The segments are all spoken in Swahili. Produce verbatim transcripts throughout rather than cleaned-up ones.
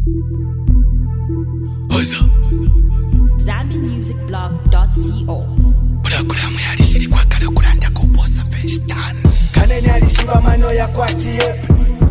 zambi music blog dot co. Programu yalishiri kwa kale kulanda kubosa festan. Kanene alishiba mano ya kwati yepi.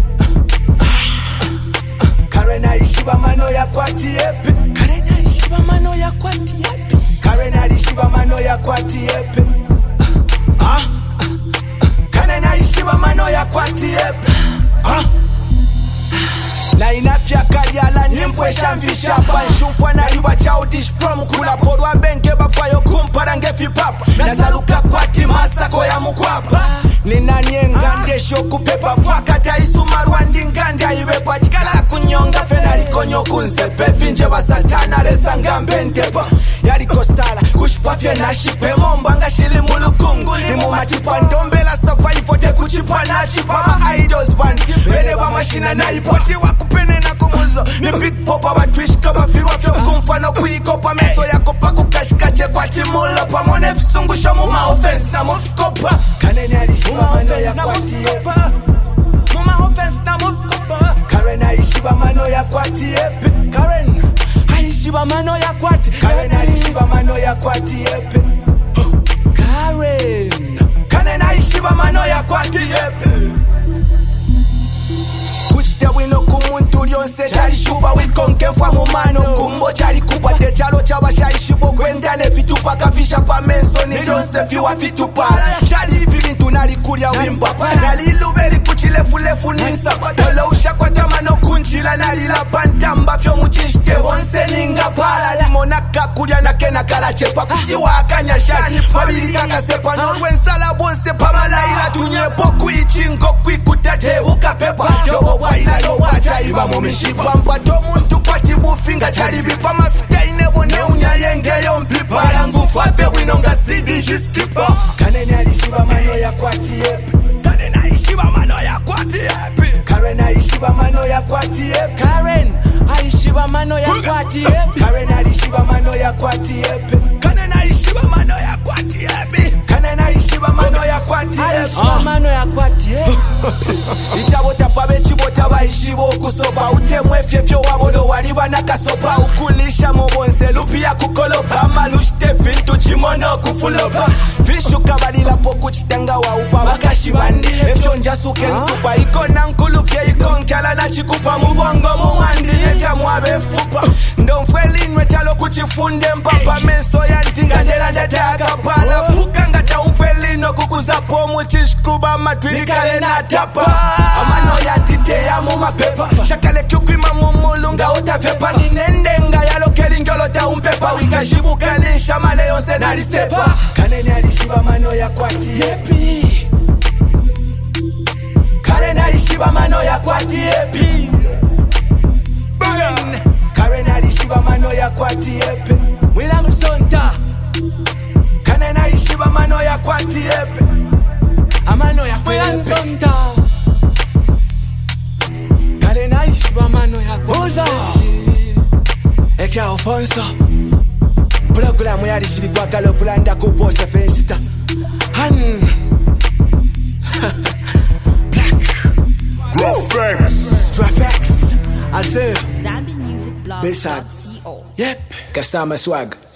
Karen alishiba mano ya kwati yepi. Karen alishiba mano ya kwati yepi. Karen alishiba mano ya kwati yepi. Ah. Karen alishiba mano ya kwati yepi. Ah. Na inafya kariala nimpwesha mfisha Panshumfwa na riwa childish prom Kula porwa benge bafayo kumpara ngefi papa Nazaluka kwati masako ya mukwapa Nina nyenga ndesho kupepa Fwaka taisu marwandi nganda Iwepa chikala kunyonga Fenari konyo kunsepe Finje wa satana lesa ngambe ntepa Yariko sala kushpafye na shipe Mombanga shili mulukungu Nimu matipa ndombela survive kuchipa na chipa Ma idols banti Wene wa mashina na ipoti waku pene na kumuzo ni big popa wa twish kama firwa fyo kumfano kuikopa meso yako paku kashikache kwa timulo pamone visungusho muma offense na mufikopa Kanene alishiba mano ya kwati yepi muma offense na mufikopa Karen alishiba mano ya kwati yepi Karen alishiba mano ya kwati Karen alishiba mano ya kwati yepi Karen Karen alishiba mano ya kwati yepi Kuchite wino kumuntu lyonse chali shupa wikonke mfwa mumano kumbo chali kupate chalo chaba chali shipo kwendane vitupa kafisha pa menso ni lyonse viwa vitupala chali hivi vintu nali kulia wimbapa nali ilubeli kuchilefu lefu ninsapa tolo ushakwa tamano kunjila nali la bantamba fyo muchinshke wonse ningapala limonaka kulia na kena kala chepa kutiwa akanya shani pabili kaka sepa norwen sala bonse pamalaila tunye poku ichingo kwikutate ukapepa yobo waila no wacha iba mumishipa mpato muntu kwati bufinga chalibipa mafita inebo ne unyayenge yompipa yangu fafe winonga sidi jiskipa Kanene alishiba mano ya kwati yepi Karen alishiba mano ya kwati yepi Karen alishiba mano ya kwati yepi Karen alishiba mano ya kwati yepi Karen alishiba mano ya kwati yepi Karen alishiba mano ya kwati yepi Karen alishiba mano ya kwati yepi alishiba mano ya kwati yepi Ichabota pabe chibota baishibo kusopa Utemwe fyefyo wabodo waliba nakasopa Ukulisha mobonse lupia kukolopa Malushte fintu chimono kufulopa Fishu kabalila poku chitanga wa upa Wakashibandi efyo njasuke nsupa Ikona nkulufye ikonkala na chikupa Mubongo muwandi neta mwabe fupa Ndonfwe linwe chalo kuchifunde mpapa Menso ya ntingandela ndeta akapala Fukanga cha umfwe lino kukuza pomu Chishkuba matwikale na tapa Amano ya tite ya muma pepa Shakale kyukwima mumulunga utapepa Ninendenga ya lokeli ngolo ta umpepa Wikashibuka nisha male yonse nalisepa Kanene alishiba mano ya kwati yepi Karen alishiba mano ya kwati yepi Karen alishiba mano ya kwati yepi Wila msonta Karen alishiba mano ya kwati yepi Amano ya kwati yepi Karen alishiba mano ya kwati yepi Eke Alfonso Programu yalishiri kwa kalo kulanda kuposa fensita Han Graphics. Graphics. I say zambi music blog dot co. Yep. Kasama swag.